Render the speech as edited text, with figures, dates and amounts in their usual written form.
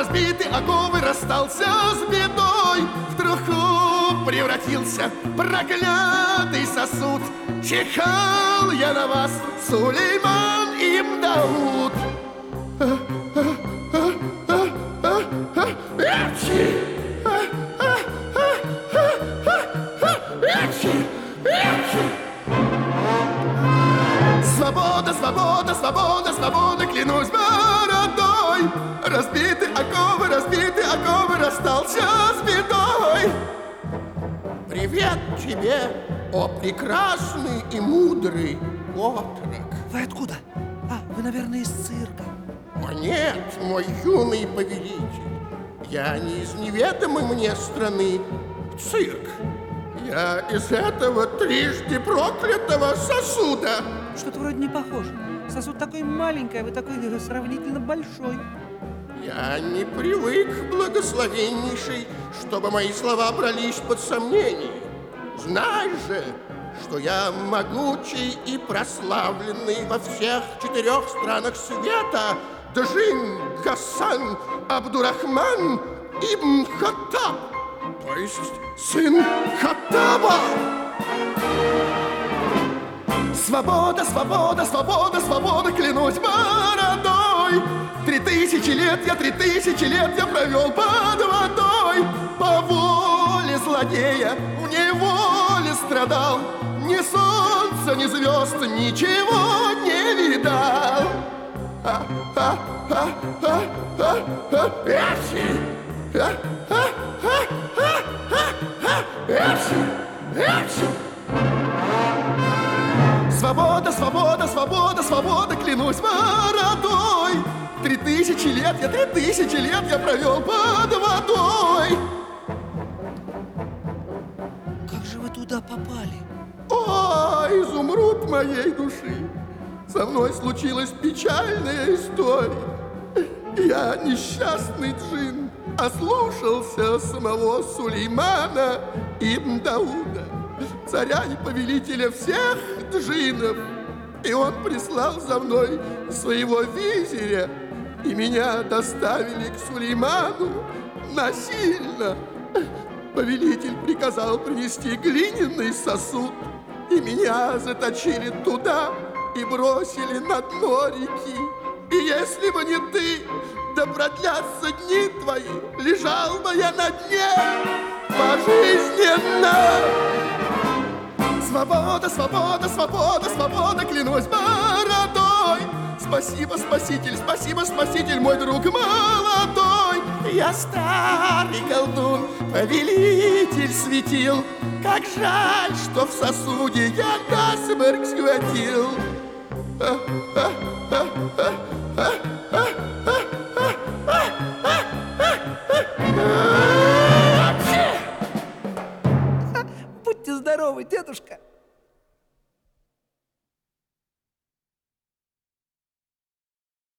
разбитый оковы расстался с бедой. В труху превратился проклятый сосуд. Чихал я на вас, Сулейман ибн Дауд. Свобода, свобода, свобода, свобода, клянусь бородой. Разбиты оковы, расстался с бедой. Привет тебе, о прекрасный и мудрый отрок. Вы откуда? Вы, наверное, из цирка. О нет, мой юный повелитель, я не из неведомой мне страны, цирк. Я из этого трижды проклятого сосуда. Что-то вроде не похоже. Сосуд такой маленький, а вы такой сравнительно большой. Я не привык, благословеннейший, чтобы мои слова брались под сомнение. Знай же, что я могучий и прославленный во всех 4 странах света Джин Гасан Абдурахман ибн Хаттаб, то есть сын Хаттаба. Свобода, свобода, свобода, свобода, клянусь бородой. 3000 лет я провел под водой. По воле злодея в неволе страдал. Ни солнца, ни звезд, ничего не видал. Свобода, свобода, свобода, свобода, клянусь бородой. 3000 лет я провел под водой. Как же вы туда попали? О, изумруд моей души! Со мной случилась печальная история. Я, несчастный джин, ослушался самого Сулеймана ибн Дауда, царя и повелителя всех джинов. И он прислал за мной своего визиря, и меня доставили к Сулейману насильно. Повелитель приказал принести глиняный сосуд, и меня заточили туда и бросили на дно реки. И если бы не ты, да продлятся дни твои, лежал бы я на дне пожизненно. Свобода, свобода, свобода, свобода, клянусь бородой. Спасибо, спаситель, мой друг молодой. Я старый колдун, повелитель светил. Как жаль, что в сосуде я насмерть схватил.